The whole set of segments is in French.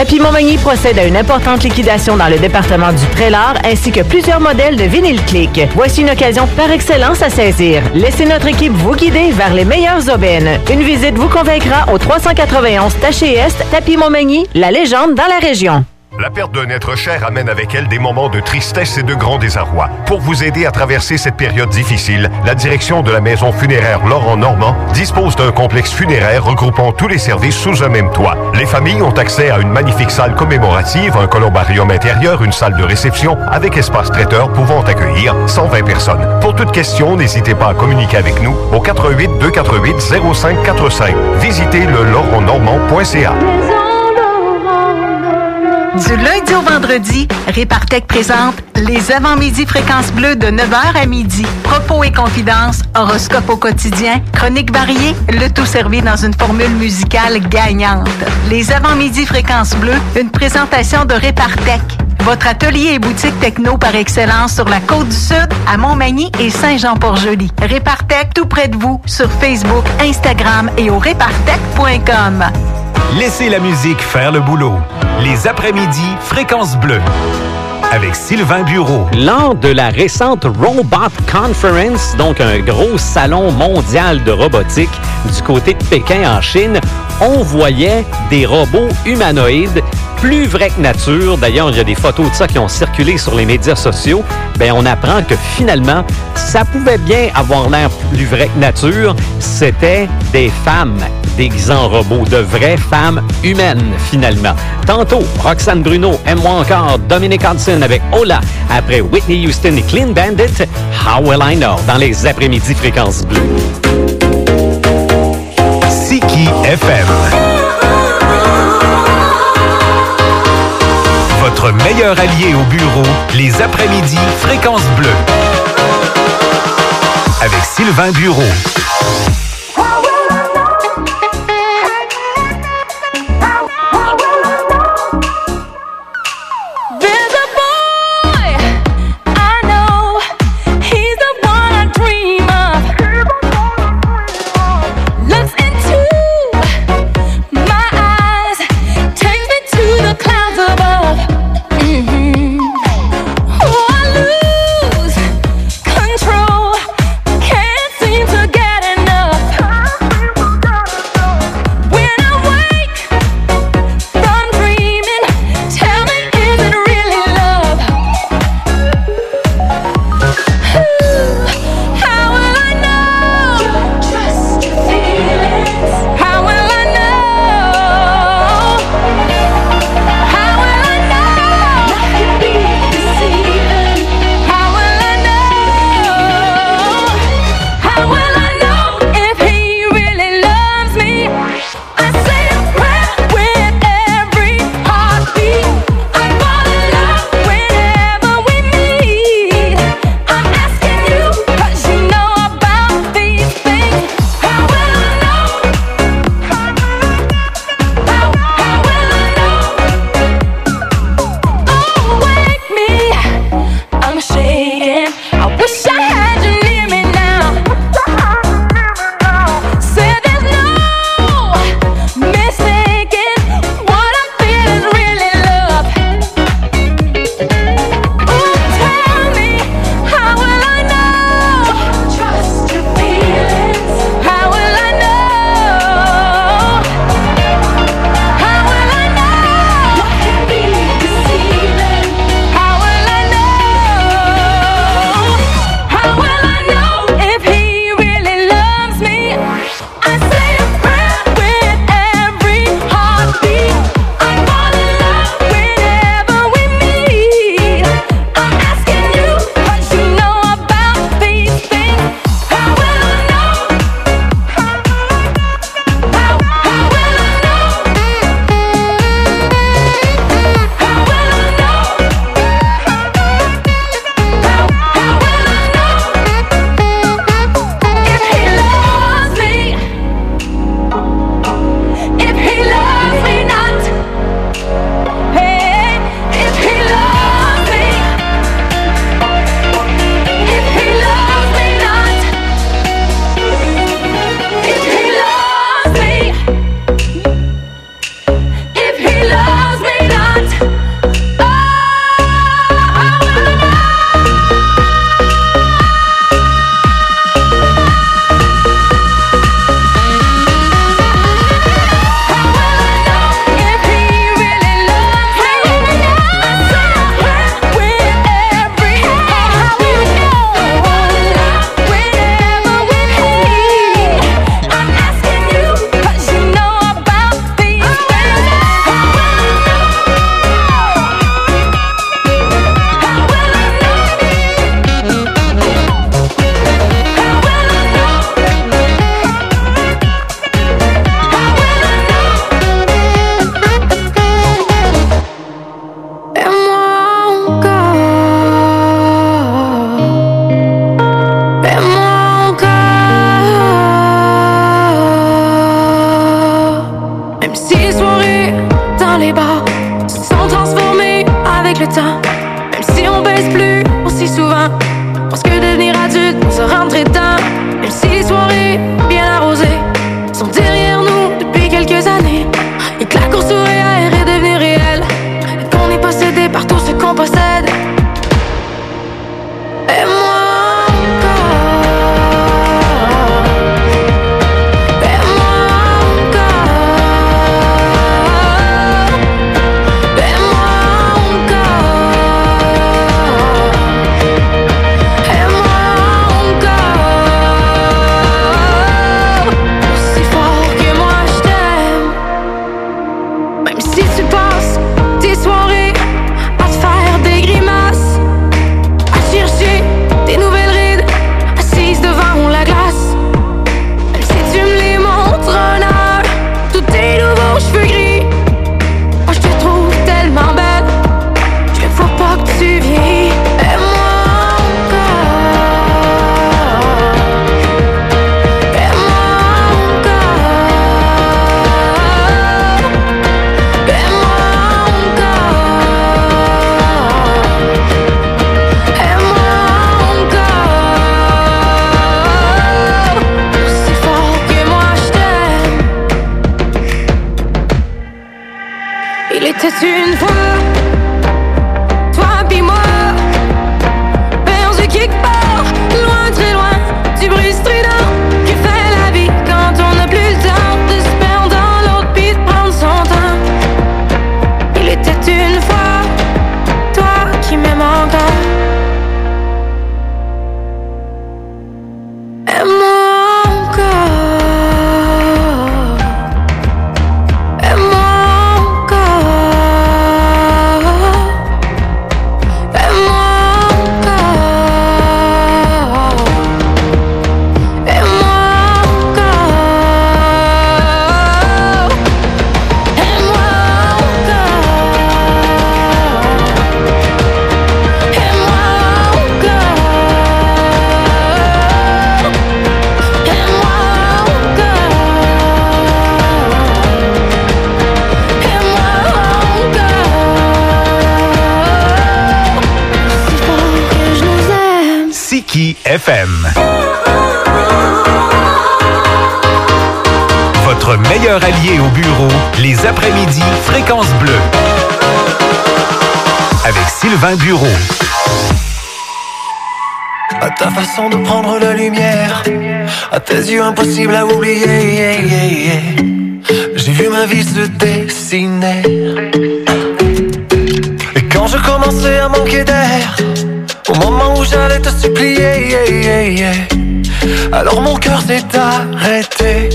Tapis Montmagny procède à une importante liquidation dans le département du Prélard ainsi que plusieurs modèles de vinyle click. Voici une occasion par excellence à saisir. Laissez notre équipe vous guider vers les meilleures aubaines. Une visite vous convaincra au 391 Taché Est, Tapis Montmagny, la légende dans la région. La perte d'un être cher amène avec elle des moments de tristesse et de grand désarroi. Pour vous aider à traverser cette période difficile, la direction de la maison funéraire Laurent Normand dispose d'un complexe funéraire regroupant tous les services sous un même toit. Les familles ont accès à une magnifique salle commémorative, un columbarium intérieur, une salle de réception avec espace traiteur pouvant accueillir 120 personnes. Pour toute question, n'hésitez pas à communiquer avec nous au 88 248 0545. Visitez le laurentnormand.ca. Du lundi au vendredi, Répartec présente les avant-midi fréquences bleues de 9h à midi. Propos et confidences, horoscope au quotidien, chroniques variées, le tout servi dans une formule musicale gagnante. Les avant-midi fréquences bleues, une présentation de Répartec. Votre atelier et boutique techno par excellence sur la Côte-du-Sud, à Montmagny et Saint-Jean-Port-Joli. Répartec, tout près de vous, sur Facebook, Instagram et au répartec.com. Laissez la musique faire le boulot. Les après-midi, Fréquence Bleue. Avec Sylvain Bureau. Lors de la récente Robot Conference, donc un gros salon mondial de robotique du côté de Pékin en Chine, on voyait des robots humanoïdes plus vrais que nature. D'ailleurs, il y a des photos de ça qui ont circulé sur les médias sociaux. Bien, on apprend que finalement, ça pouvait bien avoir l'air plus vrai que nature. C'était des femmes déguisées en robots, de vraies femmes humaines, finalement. Tantôt, Roxane Bruno, aime-moi encore, Dominic Hudson avec Hola, après Whitney Houston et Clean Bandit, How Will I Know, dans les après-midi Fréquences Bleues. Siki FM. Votre meilleur allié au bureau, les après-midi Fréquence Bleue. Avec Sylvain Bureau. Control, can't seem to get enough. avec le temps. Même si on baisse plus aussi souvent, parce que devenir adulte nous a rentré dedans. Même si les soirées bien arrosées sont derrière nous depuis quelques années, et que la course au REER est devenue réelle, et qu'on est possédé par tout ce qu'on possède. Et moi c'est une fois, toi pis moi, perdu quelque part, loin, très loin, du bruit strident qui fait la vie quand on n'a plus le temps de se perdre dans l'autre pis de prendre son temps. Il était une fois, toi qui m'aimes encore. Aime-moi encore. FM. Votre meilleur allié au bureau, les après-midi Fréquence Bleue. Avec Sylvain Bureau. À ta façon de prendre la lumière, à tes yeux impossible à oublier, j'ai vu ma vie se dessiner. Et quand je commençais à manquer d'air, au moment où j'allais te supplier, alors mon cœur s'est arrêté.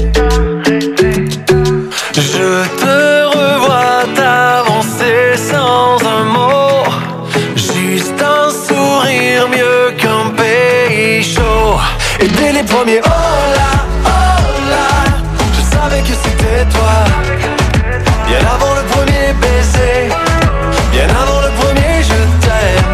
Je te revois t'avancer sans un mot, juste un sourire mieux qu'un pays chaud. Et dès les premiers oh là, je savais que c'était toi. Bien avant le premier baiser, bien avant le premier je t'aime.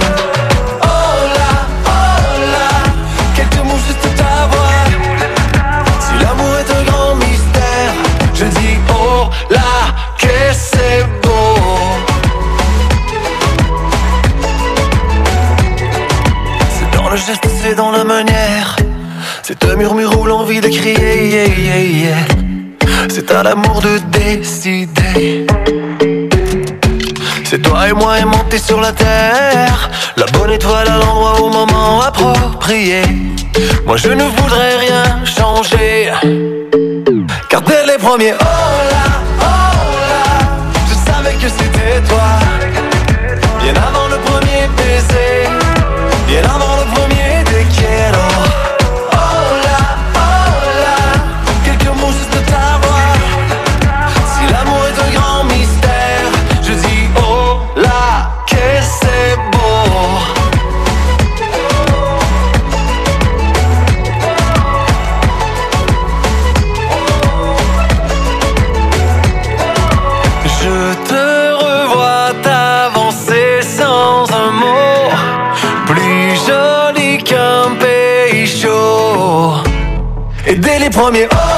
C'est dans la manière, c'est un murmure ou l'envie de crier, c'est à l'amour de décider. C'est toi et moi aimantés sur la terre, la bonne étoile à l'endroit au moment approprié. Moi je ne voudrais rien changer, car dès les premiers oh là, je savais que c'était toi. Bien avant le premier baiser, bien avant le premier te quiero. Oh là, quelques mots juste de ta voix. Si l'amour est un grand mystère, je dis oh là, que c'est beau. Je te revois t'avancer sans un mot, plus joli qu'un pays chaud. Et dès les premiers oh